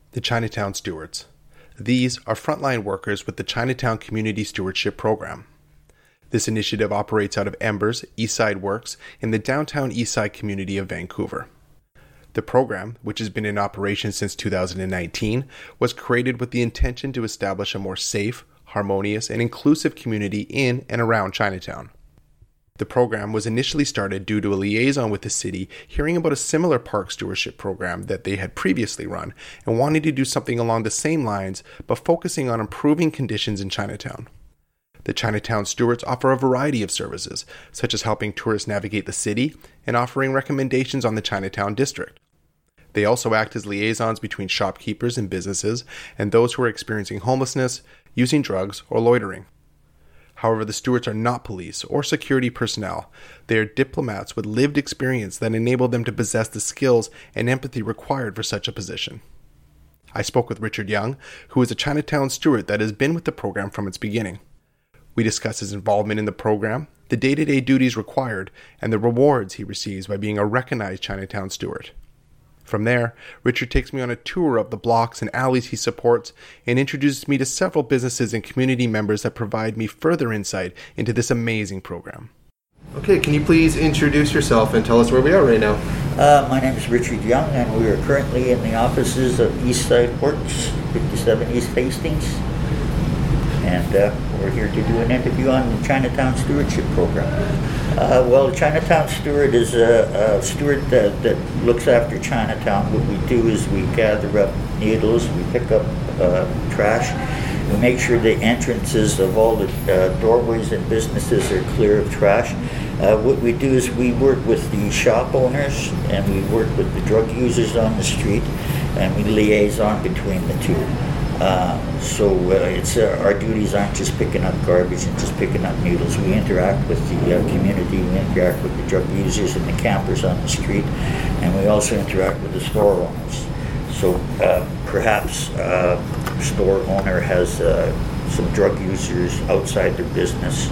The Chinatown Stewards. These are frontline workers with the Chinatown Community Stewardship Program. This initiative operates out of Embers Eastside Works in the downtown Eastside community of Vancouver. The program, which has been in operation since 2019, was created with the intention to establish a more safe, harmonious, and inclusive community in and around Chinatown. The program was initially started due to a liaison with the city hearing about a similar park stewardship program that they had previously run and wanting to do something along the same lines but focusing on improving conditions in Chinatown. The Chinatown Stewards offer a variety of services, such as helping tourists navigate the city and offering recommendations on the Chinatown district. They also act as liaisons between shopkeepers and businesses and those who are experiencing homelessness, using drugs, or loitering. However, the stewards are not police or security personnel. They are diplomats with lived experience that enable them to possess the skills and empathy required for such a position. I spoke with Richard Young, who is a Chinatown steward that has been with the program from its beginning. We discuss his involvement in the program, the day-to-day duties required, and the rewards he receives by being a recognized Chinatown steward. From there, Richard takes me on a tour of the blocks and alleys he supports and introduces me to several businesses and community members that provide me further insight into this amazing program. Okay, can you please introduce yourself and tell us where we are right now? My name is Richard Young, and we are currently in the offices of Eastside Works, 57 East Hastings. And we're here to do an interview on the Chinatown Stewardship Program. The Chinatown Steward is a steward that looks after Chinatown. What we do is we gather up needles, we pick up trash, we make sure the entrances of all the doorways and businesses are clear of trash. What we do is we work with the shop owners and we work with the drug users on the street, and we liaison between the two. It's our duties aren't just picking up garbage and just picking up needles. We interact with the community, we interact with the drug users and the campers on the street, and we also interact with the store owners. So perhaps a store owner has some drug users outside their business.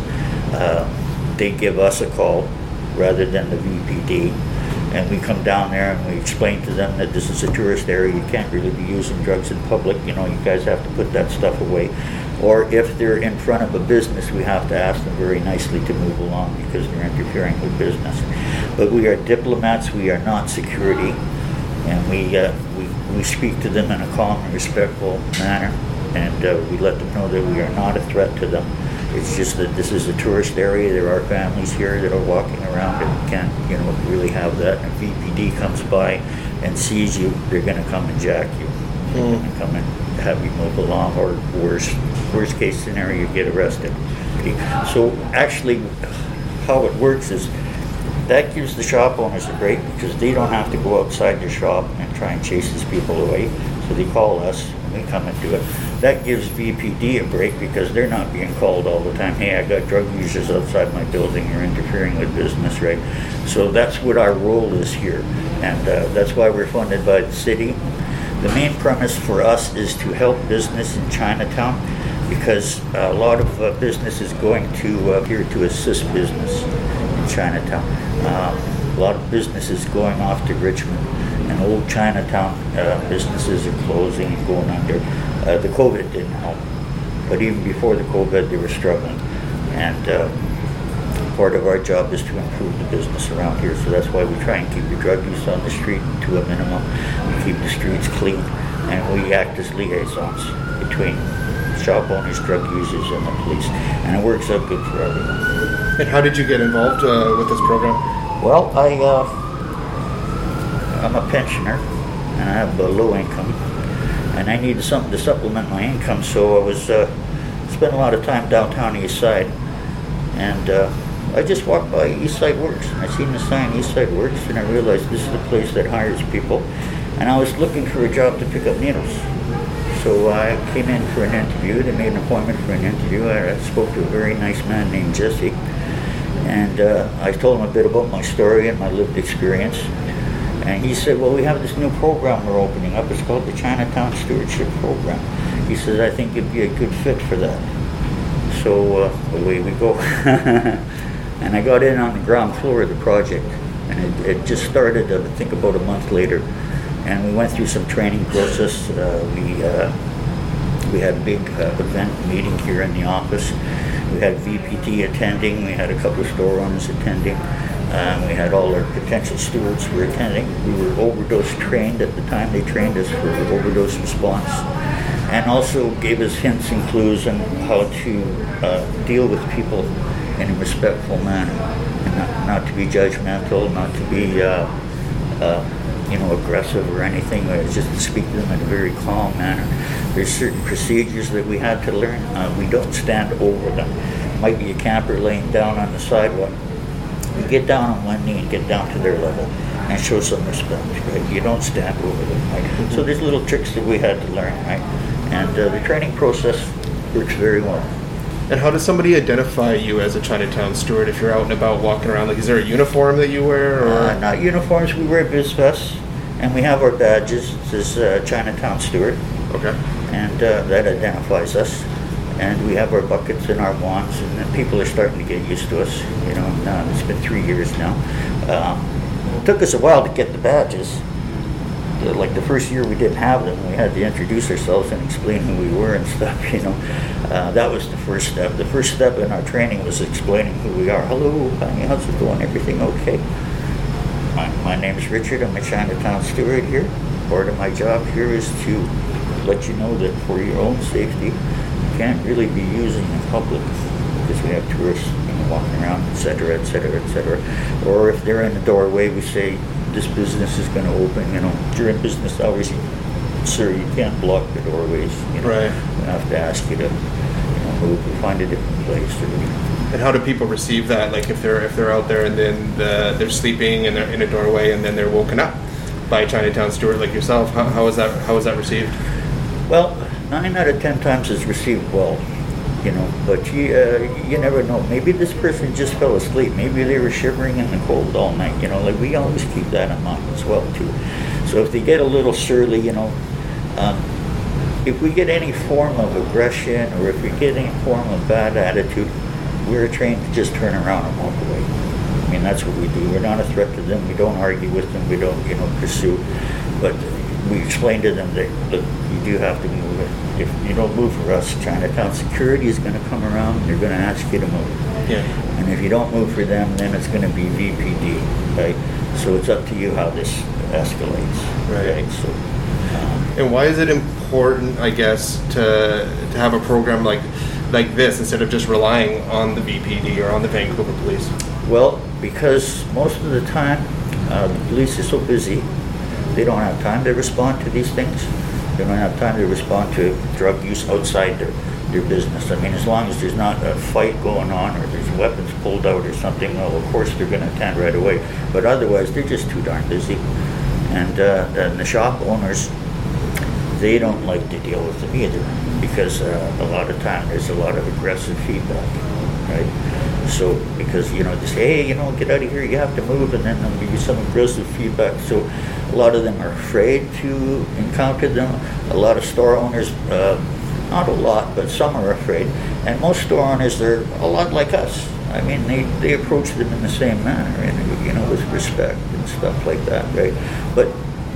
They give us a call rather than the VPD. And we come down there and we explain to them that this is a tourist area, you can't really be using drugs in public, you guys have to put that stuff away. Or if they're in front of a business, we have to ask them very nicely to move along because they're interfering with business. But we are diplomats, we are not security, and we speak to them in a calm and respectful manner, and we let them know that we are not a threat to them. It's just that this is a tourist area. There are families here that are walking around and we can't, really have that. And if VPD comes by and sees you, they're going to come and jack you. They're going to come and have you move along, or worst case scenario, you get arrested. Okay. So actually, how it works is that gives the shop owners a break because they don't have to go outside their shop and try and chase these people away. So they call us and we come and do it. That gives VPD a break because they're not being called all the time. Hey, I got drug users outside my building. You're interfering with business, right? So that's what our role is here. And that's why we're funded by the city. The main premise for us is to help business in Chinatown because a lot of business is going to here to assist business in Chinatown. A lot of business is going off to Richmond. And old Chinatown businesses are closing and going under. The COVID didn't help, but even before the COVID, they were struggling. And part of our job is to improve the business around here, so that's why we try and keep the drug use on the street to a minimum. We keep the streets clean, and we act as liaisons between shop owners, drug users, and the police. And it works out good for everyone. And how did you get involved with this program? Well, I'm a pensioner, and I have a low income, and I needed something to supplement my income, so I was spent a lot of time downtown Eastside, and I just walked by Eastside Works, and I seen the sign Eastside Works, and I realized this is the place that hires people, and I was looking for a job to pick up needles. So I came in for an interview. They made an appointment for an interview. I spoke to a very nice man named Jesse, and I told him a bit about my story and my lived experience. And he said, well, we have this new program we're opening up. It's called the Chinatown Stewardship Program. He says, I think you'd be a good fit for that. So away we go. And I got in on the ground floor of the project. And it just started, I think, about a month later. and we went through some training process. We had a big event meeting here in the office. We had VPT attending. We had a couple of store owners attending. We had all our potential stewards who were attending. We were overdose trained at the time. They trained us for overdose response, and also gave us hints and clues on how to deal with people in a respectful manner, and not to be judgmental, not to be aggressive or anything. Just to speak to them in a very calm manner. There's certain procedures that we had to learn. We don't stand over them. Might be a camper laying down on the sidewalk. You get down on one knee and get down to their level and show some respect, right? You don't stand over them, right? So there's little tricks that we had to learn, right? And the training process works very well. And how does somebody identify you as a Chinatown steward if you're out and about walking around? Like, is there a uniform that you wear? Or? Not uniforms. We wear biz vests, and we have our badges. It says Chinatown Steward. Okay. And that identifies us. And we have our buckets and our wands, and people are starting to get used to us. It's been 3 years now. It took us a while to get the badges. Like the first year we didn't have them. We had to introduce ourselves and explain who we were and stuff, That was the first step. The first step in our training was explaining who we are. Hello, honey, how's it going? Everything okay? My name is Richard. I'm a Chinatown steward here. Part of my job here is to let you know that for your own safety, you can't really be using in public because we have tourists walking around, etc., etc., etc. Or if they're in the doorway, we say, this business is going to open, during business hours, sir, you can't block the doorways. Right. We have to ask you to move or find a different place. And how do people receive that? Like if they're out there and then they're sleeping and they're in a doorway and then they're woken up by a Chinatown steward like yourself, how is that received? Well, 9 out of 10 times it's received well. But you never know. Maybe this person just fell asleep. Maybe they were shivering in the cold all night. Like we always keep that in mind as well too. So if they get a little surly, if we get any form of aggression or if we get any form of bad attitude, we're trained to just turn around and walk away. I mean, that's what we do. We're not a threat to them. We don't argue with them. We don't, pursue. But we explain to them that, look, you do have to move. If you don't move for us, Chinatown security is going to come around and they're going to ask you to move. Yeah. And if you don't move for them, then it's going to be VPD, right? So it's up to you how this escalates, right? So. And why is it important, I guess, to have a program like this instead of just relying on the VPD or on the Vancouver Police? Well, because most of the time, the police is so busy, they don't have time to respond to these things. They don't have time to respond to drug use outside their business. I mean, as long as there's not a fight going on or there's weapons pulled out or something, well, of course they're going to attend right away. But otherwise, they're just too darn busy. And the shop owners, they don't like to deal with them either because a lot of time there's a lot of aggressive feedback, right? So because, they say, hey, get out of here, you have to move, and then they'll give you some aggressive feedback. So a lot of them are afraid to encounter them. A lot of store owners, not a lot, but some are afraid. And most store owners are a lot like us. I mean, they approach them in the same manner, and with respect and stuff like that, right? But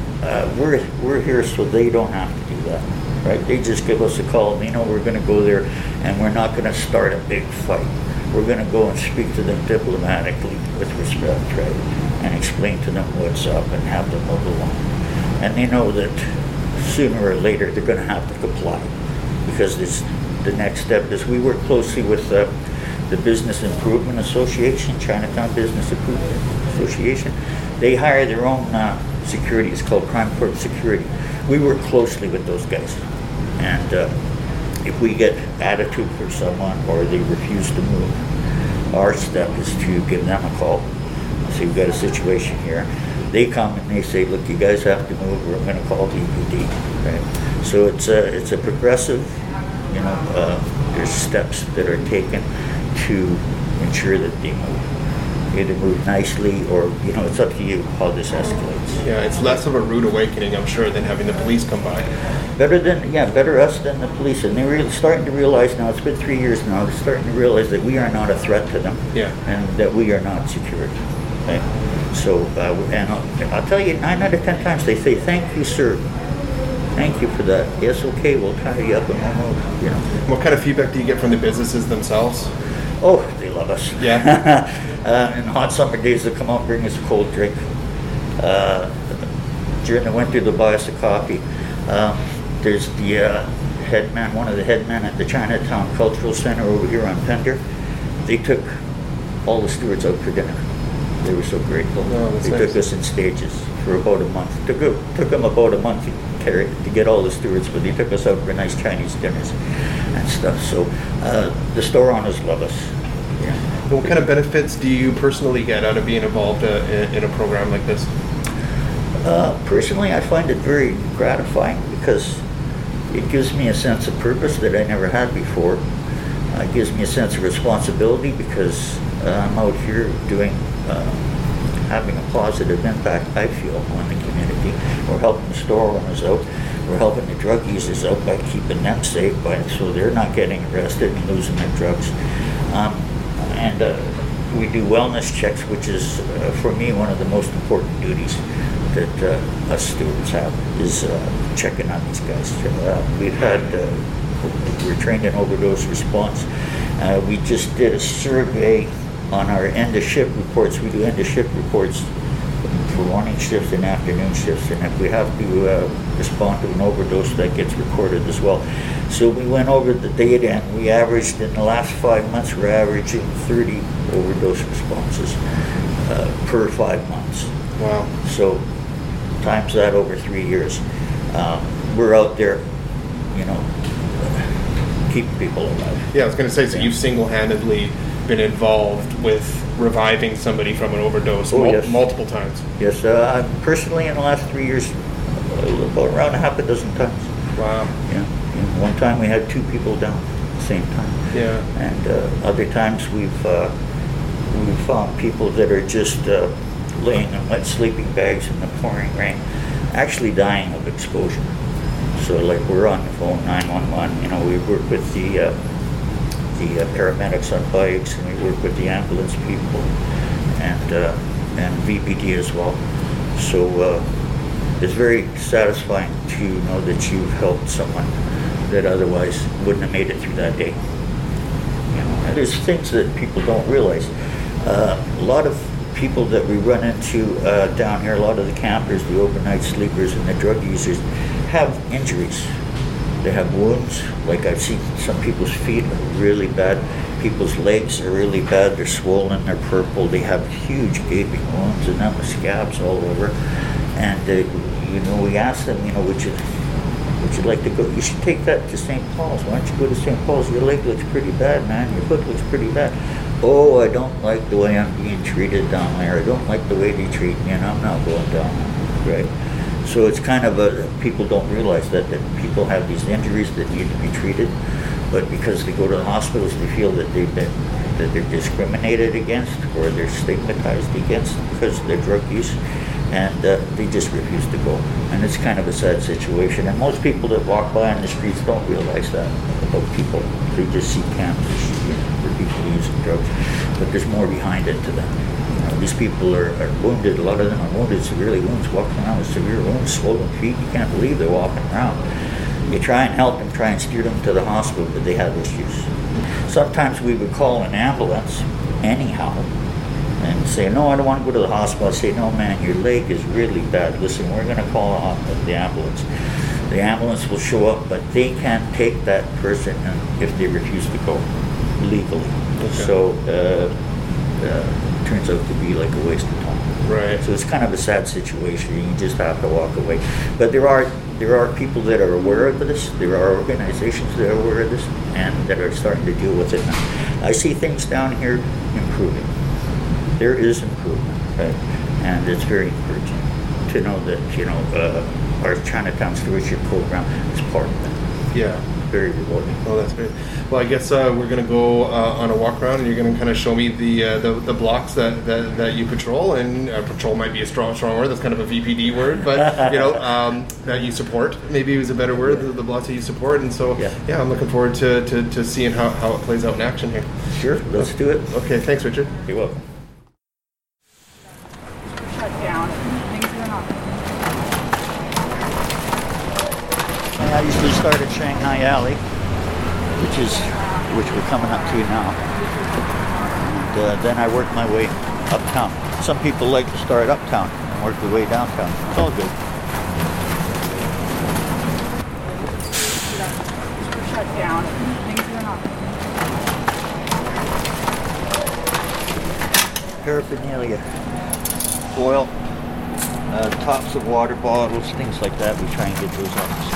we're here so they don't have to do that, right? They just give us a call. We're going to go there, and we're not going to start a big fight. We're going to go and speak to them diplomatically with respect, right? And explain to them what's up and have them move along. And they know that sooner or later they're going to have to comply because the next step is we work closely with the Business Improvement Association, Chinatown Business Improvement Association. They hire their own security. It's called Crime Court Security. We work closely with those guys. And if we get attitude for someone or they refuse to move, our step is to give them a call. So we've got a situation here. They come and they say, look, you guys have to move or I'm going to call VPD. Right? So it's a progressive, there's steps that are taken to ensure that they move. Either move nicely or, it's up to you how this escalates. Yeah, it's less of a rude awakening, I'm sure, than having the police come by. Better us than the police. And they're starting to realize now, it's been 3 years now, they're starting to realize that we are not a threat to them. Yeah. And that we are not security. Right? So, and I'll tell you, 9 out of 10 times they say, "Thank you, sir. Thank you for that. Yes, okay, we'll tie you up and we'll move." You know. What kind of feedback do you get from the businesses themselves? Oh, they love us. Yeah. In hot summer days, they'll come out and bring us a cold drink. During the winter, they'll buy us a coffee. There's the headman, one of the headmen at the Chinatown Cultural Center over here on Pender. They took all the stewards out for dinner. They were so grateful. Oh, they nice. took us in stages for about a month. Took them about a month to get all the stewards, but they took us out for nice Chinese dinners and stuff. So the store owners love us. Yeah. And what kind of benefits do you personally get out of being involved in a program like this? Personally, I find it very gratifying because it gives me a sense of purpose that I never had before. It gives me a sense of responsibility because I'm out here having a positive impact, I feel, on the community. We're helping the store owners out. We're helping the drug users out by keeping them safe, so they're not getting arrested and losing their drugs. And we do wellness checks, which is, for me, one of the most important duties that us stewards have, is checking on these guys. We're trained in overdose response. We just did a survey on our end-of-shift reports. We do end-of-shift reports for morning shifts and afternoon shifts, and if we have to respond to an overdose, that gets recorded as well. So we went over the data, and we averaged, in the last 5 months, we're averaging 30 overdose responses per 5 months. Wow. So times that over 3 years. We're out there, keeping people alive. Yeah, I was going to say, so you've single-handedly been involved with reviving somebody from an overdose Yes. multiple times. Yes, personally, in the last 3 years, about around half a dozen times. Wow. Yeah. And one time we had 2 people down at the same time. Yeah. And other times we've found people that are just laying in wet sleeping bags in the pouring rain, actually dying of exposure. So, like, we're on the phone, 911. We work with the paramedics on bikes, and we work with the ambulance people, and VPD as well. So it's very satisfying to know that you've helped someone that otherwise wouldn't have made it through that day. And there's things that people don't realize. A lot of people that we run into down here, a lot of the campers, the overnight sleepers, and the drug users have injuries. They have wounds. Like, I've seen some people's feet are really bad. People's legs are really bad. They're swollen, they're purple. They have huge gaping wounds and then with scabs all over. And we ask them, would you like to go? You should take that to St. Paul's. Why don't you go to St. Paul's? Your leg looks pretty bad, man. Your foot looks pretty bad. Oh, I don't like the way I'm being treated down there. I don't like the way they treat me, and I'm not going down there. Right? So it's kind of people don't realize that people have these injuries that need to be treated, but because they go to the hospitals, they feel that they're discriminated against or they're stigmatized against because of their drug use, and they just refuse to go. And it's kind of a sad situation. And most people that walk by on the streets don't realize that about people. They just see camps for people using drugs, but there's more behind it to them. These people are wounded. A lot of them are wounded, severely wounds, walking around with severe wounds, swollen feet. You can't believe they're walking around. You try and help them, try and steer them to the hospital, but they have issues. Sometimes we would call an ambulance anyhow and say, "No, I don't want to go to the hospital." I say, "No, man, your leg is really bad. Listen, we're going to call the ambulance." The ambulance will show up, but they can't take that person if they refuse to go legally. Okay. So it turns out to be like a waste of time. Right. So it's kind of a sad situation. You just have to walk away. But there are people that are aware of this. There are organizations that are aware of this and that are starting to deal with it now. I see things down here improving. There is improvement, right? And it's very encouraging to know that our Chinatown Stewardship Program is part of that. Yeah. Very rewarding. Oh, that's great. Well, I guess we're going to go on a walk around, and you're going to kind of show me the blocks that you patrol. And patrol might be a strong word. That's kind of a VPD word, but that you support. Maybe it was a better word. Yeah. The blocks that you support, and so yeah, I'm looking forward to seeing how it plays out in action here. Sure, let's do it. Okay, thanks, Richard. You're welcome. I usually start at Shanghai Alley, which we're coming up to now. And then I work my way uptown. Some people like to start uptown and work their way downtown. It's all good. Shut down. Things are not. Paraphernalia, foil, tops of water bottles, things like that. We try and get those off the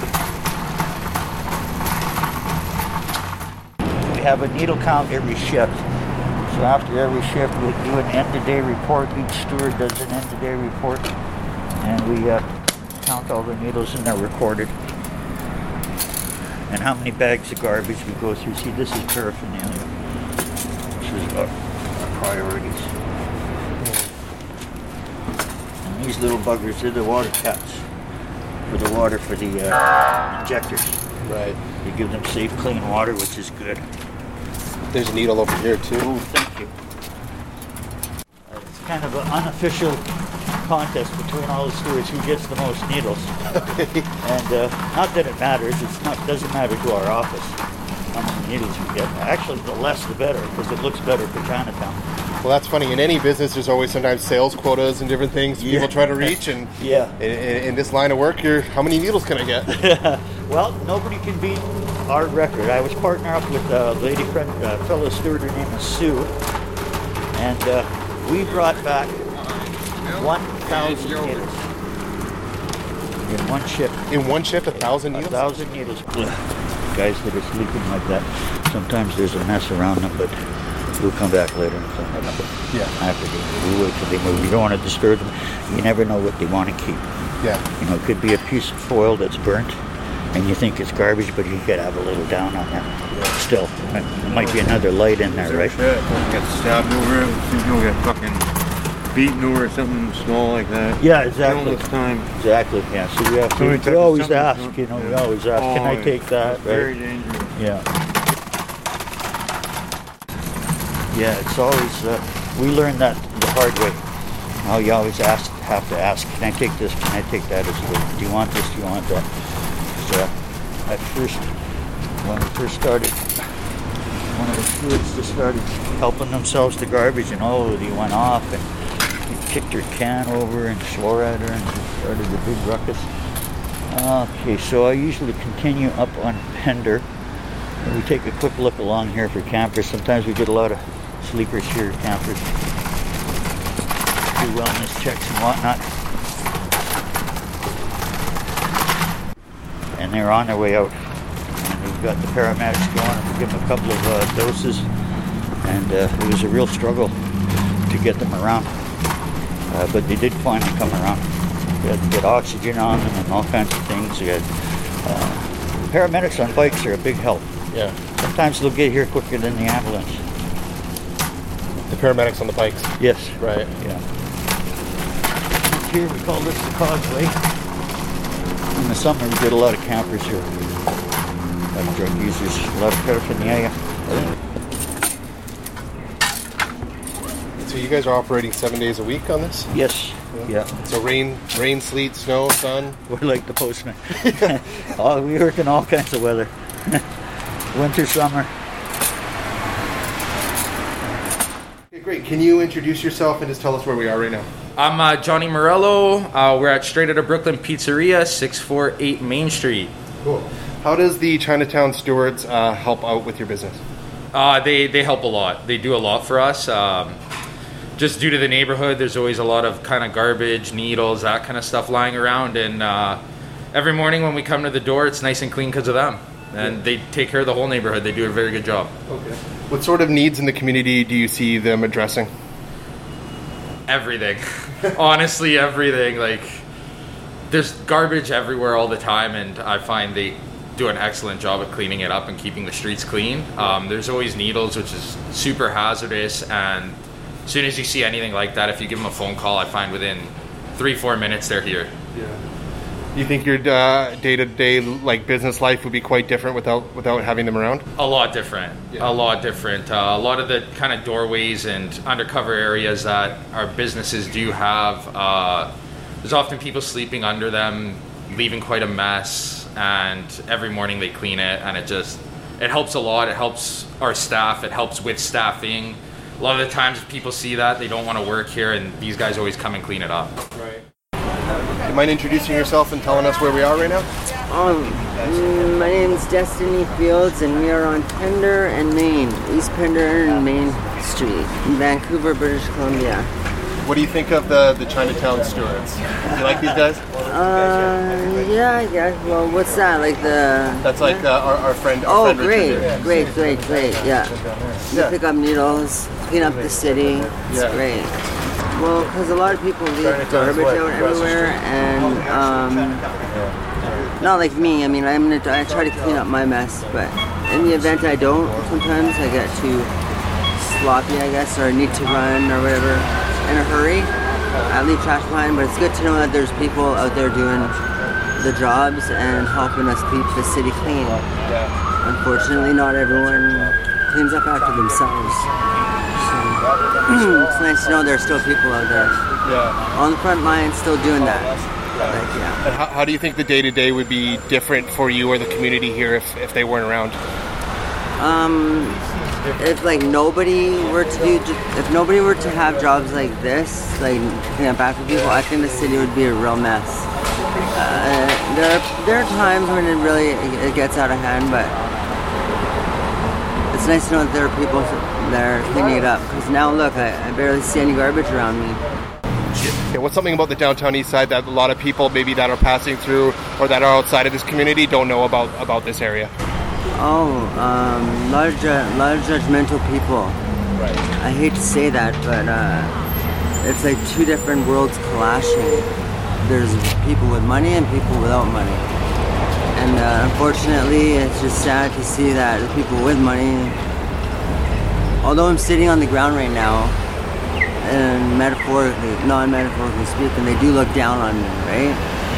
street. We have a needle count every shift. So after every shift, we do an end-of-day report. Each steward does an end-of-day report, and we count all the needles, and they're recorded. And how many bags of garbage we go through. See, this is paraphernalia. This is our priorities. And these little buggers, they're the water caps for the water for the injectors. Right. You give them safe, clean water, which is good. There's a needle over here too. Oh, thank you. It's kind of an unofficial contest between all the stewards who gets the most needles. And not that it matters. Doesn't matter to our office how many needles we get. Actually, the less the better, because it looks better for Chinatown. Well, that's funny. In any business, there's always sometimes sales quotas and different things people try to reach. And yeah. In this line of work, how many needles can I get? Well, nobody can beat our record. I was partner up with a lady friend, fellow steward named Sue, and we brought back 1,000 needles in one shift. In one shift, 1,000 needles? 1,000 needles. Guys that are sleeping like that, sometimes there's a mess around them, but we'll come back later and clean it up. Yeah. After we wait till they move. You don't want to disturb them. You never know what they want to keep. Yeah. You know, it could be a piece of foil that's burnt, and you think it's garbage, but you gotta have a little down on there. Still, there might be another light in there, right? Get stabbed over it. People get fucking beaten over something small like that. Yeah, exactly. All this time. Exactly. Yeah. So we have to. We always ask. You know, we always ask. Can I take that? Right? Very dangerous. Yeah. Yeah. It's always. We learned that the hard way. Now you always have to ask. Can I take this? Can I take that? Do you want this? Do you want that? At first, when we first started, one of the stewards just started helping themselves to garbage, and he went off and he kicked her can over and swore at her and started a big ruckus. Okay, so I usually continue up on Pender. And we take a quick look along here for campers. Sometimes we get a lot of sleepers here, campers. Do wellness checks and whatnot. And they're on their way out. And we've got the paramedics going, and we give them a couple of doses. And it was a real struggle to get them around. But they did finally come around. We had to get oxygen on them and all kinds of things. We had, paramedics on bikes are a big help. Yeah. Sometimes they'll get here quicker than the ambulance. The paramedics on the bikes. Yes. Right. Yeah. Here we call this the Causeway. In the summer we get a lot of campers here. A lot of drug users, a lot of paraphernalia. So you guys are operating 7 days a week on this? Yes. Yeah. So rain, sleet, snow, sun? We're like the postman. We work in all kinds of weather. Winter, summer. Okay, great. Can you introduce yourself and just tell us where we are right now? I'm Johnny Morello. We're at Straight Outta Brooklyn Pizzeria, 648 Main Street. Cool. How does the Chinatown Stewards help out with your business? They help a lot. They do a lot for us. Just due to the neighborhood, there's always a lot of kind of garbage, needles, that kind of stuff lying around. And every morning when we come to the door, it's nice and clean because of them. And they take care of the whole neighborhood. They do a very good job. Okay. What sort of needs in the community do you see them addressing? Everything. Honestly, everything. Like, there's garbage everywhere all the time, and I find they do an excellent job at cleaning it up and keeping the streets clean. There's always needles, which is super hazardous, and as soon as you see anything like that, if you give them a phone call, I find within 3-4 minutes they're here. Yeah. You think your day-to-day like business life would be quite different without having them around? A lot different. Yeah. A lot different. A lot of the kind of doorways and undercover areas that our businesses do have, there's often people sleeping under them, leaving quite a mess. and every morning they clean it, and it helps a lot. It helps our staff. It helps with staffing. A lot of the times, if people see that, they don't want to work here, and these guys always come and clean it up. Right. Do you mind introducing yourself and telling us where we are right now? My name is Destiny Fields, and we are on Pender and Main, East Pender and Main Street in Vancouver, British Columbia. What do you think of the Chinatown Stewards? Do you like these guys? Yeah, I guess. Well, what's that? Like the... That's like our friend. Oh, friend great, Richard. great, yeah. You pick up needles, clean up the city. It's great. Well, because a lot of people leave garbage out everywhere, and not like me. I mean, I try to clean up my mess, but in the event I don't, sometimes I get too sloppy, I guess, or need to run or whatever in a hurry. I leave trash behind, but it's good to know that there's people out there doing the jobs and helping us keep the city clean. Unfortunately, not everyone cleans up after themselves. So, it's nice to know there's still people out there on the front line still doing that. And how do you think the day-to-day would be different for you or the community here if they weren't around? If nobody were to have jobs like this, like clean up after people, I think the city would be a real mess. There are times when it gets out of hand, but it's nice to know that there are people there cleaning it up. Because now look, I barely see any garbage around me. Yeah, what's something about the downtown east side that a lot of people maybe that are passing through or that are outside of this community don't know about this area? A lot of judgmental people. Right. I hate to say that, but it's like two different worlds clashing. There's people with money and people without money. And unfortunately, it's just sad to see that the people with money, although I'm sitting on the ground right now, and non-metaphorically speaking, they do look down on me, right?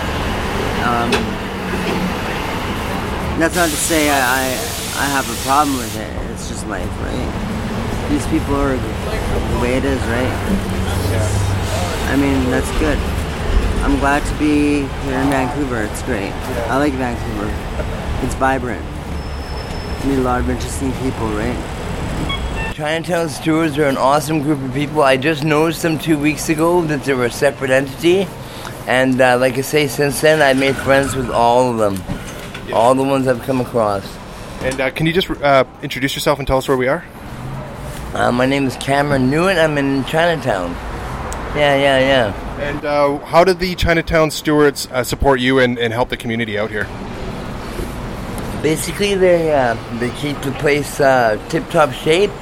That's not to say I have a problem with it. It's just life, right? These people are the way it is, right? I mean, that's good. I'm glad to be here in Vancouver. It's great. I like Vancouver. It's vibrant. You meet a lot of interesting people, right? Chinatown Stewards are an awesome group of people. I just noticed them 2 weeks ago that they were a separate entity. And like I say, since then I've made friends with all of them. All the ones I've come across. And can you just introduce yourself and tell us where we are? My name is Cameron Newitt. I'm in Chinatown. Yeah. And how did the Chinatown Stewards support you and help the community out here? Basically, they keep the place tip-top shape.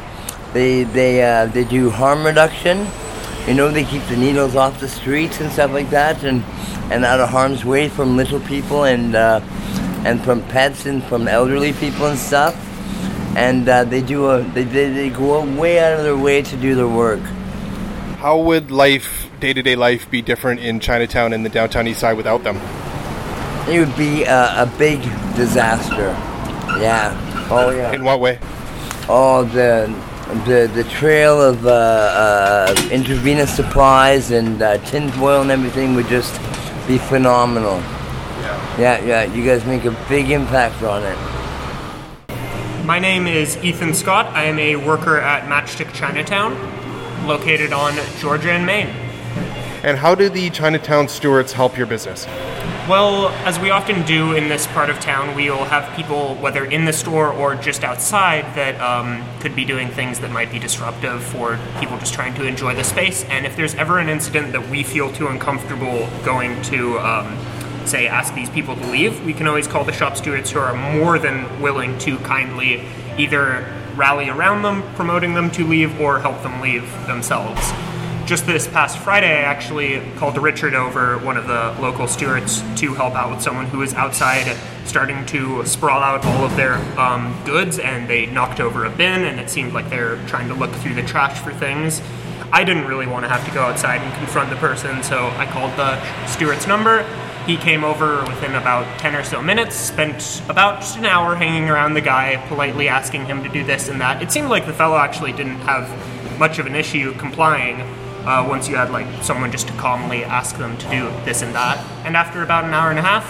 They do harm reduction. You know, they keep the needles off the streets and stuff like that, and out of harm's way from little people and from pets and from elderly people and stuff. And they go way out of their way to do their work. How would day-to-day life be different in Chinatown and the downtown east side without them? It would be a big disaster. Yeah. Oh yeah. In what way? Oh, the trail of intravenous supplies and tin foil and everything would just be phenomenal. Yeah. You guys make a big impact on it. My name is Ethan Scott. I am a worker at Matchstick Chinatown, located on Georgia and Maine. And how do the Chinatown Stewards help your business? Well, as we often do in this part of town, we will have people, whether in the store or just outside, that could be doing things that might be disruptive for people just trying to enjoy the space. And if there's ever an incident that we feel too uncomfortable going to, say, ask these people to leave, we can always call the shop stewards, who are more than willing to kindly either rally around them, promoting them to leave, or help them leave themselves. Just this past Friday, I actually called Richard over, one of the local stewards, to help out with someone who was outside starting to sprawl out all of their goods, and they knocked over a bin, and it seemed like they're trying to look through the trash for things. I didn't really want to have to go outside and confront the person, so I called the steward's number. He came over within about 10 or so minutes, spent about an hour hanging around the guy, politely asking him to do this and that. It seemed like the fellow actually didn't have much of an issue complying once you had someone just to calmly ask them to do this and that. And after about an hour and a half,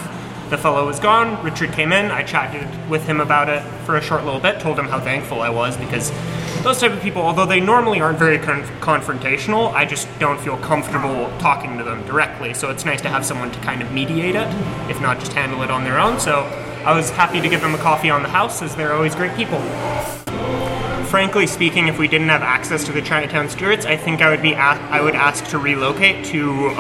the fellow was gone. Richard came in. I chatted with him about it for a short little bit, told him how thankful I was, because those type of people, although they normally aren't very confrontational, I just don't feel comfortable talking to them directly. So it's nice to have someone to kind of mediate it, if not just handle it on their own. So I was happy to give them a coffee on the house, as they're always great people. Frankly speaking, if we didn't have access to the Chinatown Stewards, I think I would ask to relocate to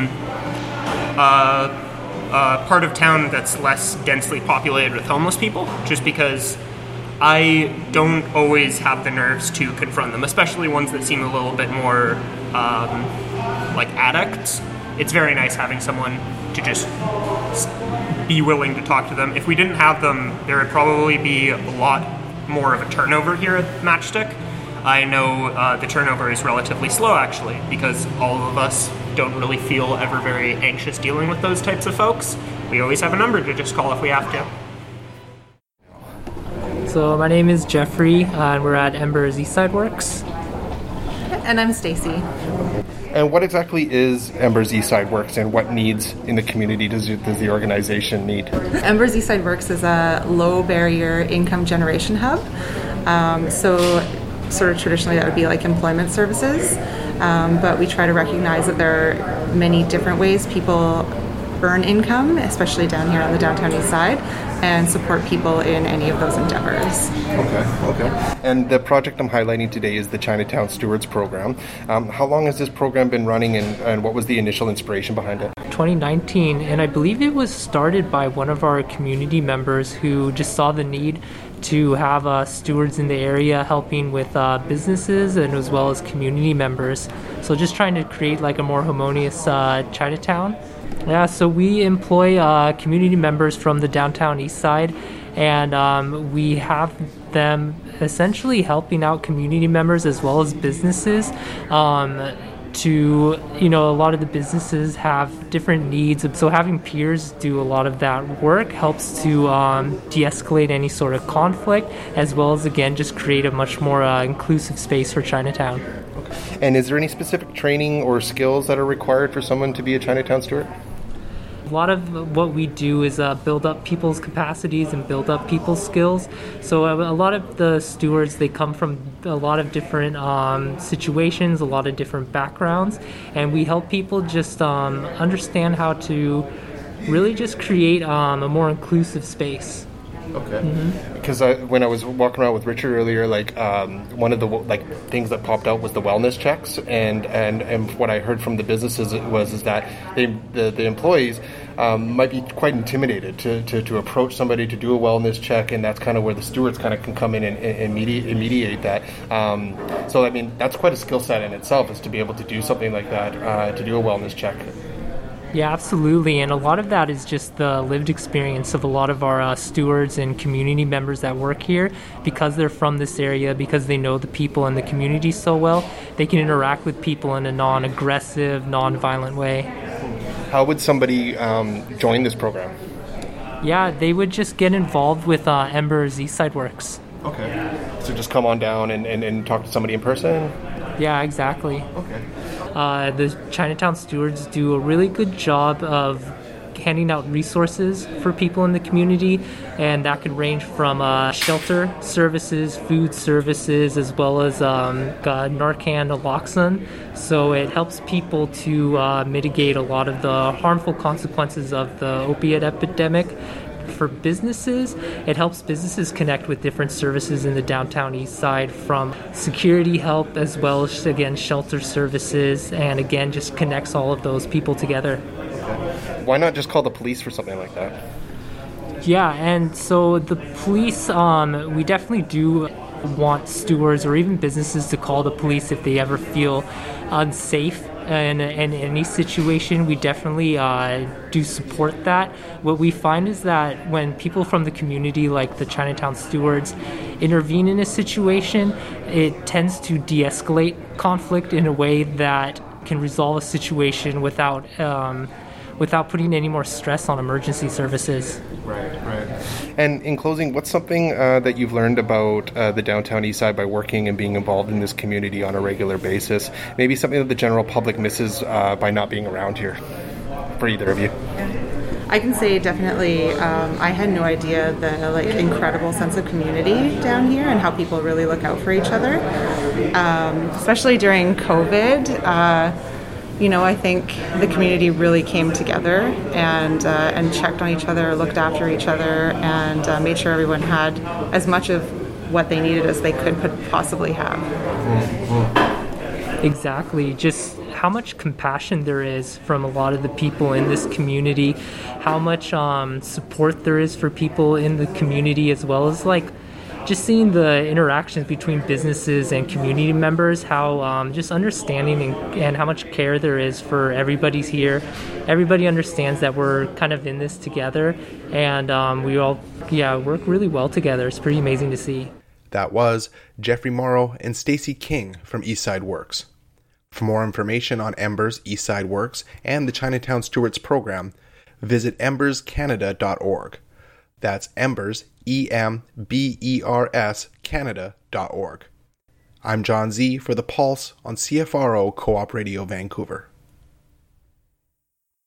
part of town that's less densely populated with homeless people, just because I don't always have the nerves to confront them, especially ones that seem a little bit more like addicts. It's very nice having someone to just be willing to talk to them. If we didn't have them, there would probably be a lot more of a turnover here at Matchstick. I know the turnover is relatively slow, actually, because all of us don't really feel ever very anxious dealing with those types of folks. We always have a number to just call if we have to. So my name is Jeffrey, and we're at Embers Eastside Works. And I'm Stacy. And what exactly is Embers Eastside Works, and what needs in the community does the organization need? Embers Eastside Works is a low barrier income generation hub. So sort of traditionally that would be like employment services. But we try to recognize that there are many different ways people earn income, especially down here on the downtown east side, and support people in any of those endeavors. Okay. And the project I'm highlighting today is the Chinatown Stewards Program. How long has this program been running, and what was the initial inspiration behind it? 2019, and I believe it was started by one of our community members who just saw the need to have stewards in the area helping with businesses and as well as community members. So just trying to create like a more harmonious Chinatown. Yeah, so we employ community members from the downtown east side, and we have them essentially helping out community members as well as businesses. A lot of the businesses have different needs, so having peers do a lot of that work helps to de-escalate any sort of conflict, as well as, again, just create a much more inclusive space for Chinatown. Okay. And is there any specific training or skills that are required for someone to be a Chinatown steward? A lot of what we do is build up people's capacities and build up people's skills. So a lot of the stewards, they come from a lot of different situations, a lot of different backgrounds, and we help people just understand how to really just create a more inclusive space. Okay. Because when I was walking around with Richard earlier, one of the things that popped out was the wellness checks, and what I heard from the businesses is that the employees might be quite intimidated to approach somebody to do a wellness check, and that's kind of where the stewards kind of can come in and mediate that. So I mean, that's quite a skill set in itself, is to be able to do something like that, to do a wellness check. Yeah, absolutely, and a lot of that is just the lived experience of a lot of our stewards and community members that work here. Because they're from this area, because they know the people and the community so well, they can interact with people in a non-aggressive, non-violent way. How would somebody join this program? Yeah, they would just get involved with Embers Eastside Works. Okay. So just come on down and talk to somebody in person? Yeah, exactly. Okay. The Chinatown Stewards do a really good job of handing out resources for people in the community, and that could range from shelter services, food services, as well as Narcan naloxone. So it helps people to mitigate a lot of the harmful consequences of the opiate epidemic. For businesses, it helps businesses connect with different services in the downtown east side, from security help as well as, again, shelter services, and again, just connects all of those people together. Why not just call the police for something like that? Yeah, and so the police, we definitely do want stewards or even businesses to call the police if they ever feel unsafe in any situation. We definitely do support that. What we find is that when people from the community, like the Chinatown Stewards, intervene in a situation, it tends to de-escalate conflict in a way that can resolve a situation without putting any more stress on emergency services. Right. And in closing, what's something that you've learned about the downtown east side by working and being involved in this community on a regular basis? Maybe something that the general public misses by not being around here, for either of you. I can say definitely I had no idea the incredible sense of community down here and how people really look out for each other, especially during COVID. I think the community really came together and checked on each other, looked after each other, and made sure everyone had as much of what they needed as they could possibly have. Exactly. Just how much compassion there is from a lot of the people in this community, how much support there is for people in the community, as well as just seeing the interactions between businesses and community members, how just understanding and how much care there is for everybody's here. Everybody understands that we're kind of in this together, and we all work really well together. It's pretty amazing to see. That was Jeffrey Morrow and Stacy King from Eastside Works. For more information on Embers Eastside Works and the Chinatown Stewards program, visit emberscanada.org. That's Embers, EMBERS, Canada.org. I'm John Z for The Pulse on CFRO Co-op Radio Vancouver.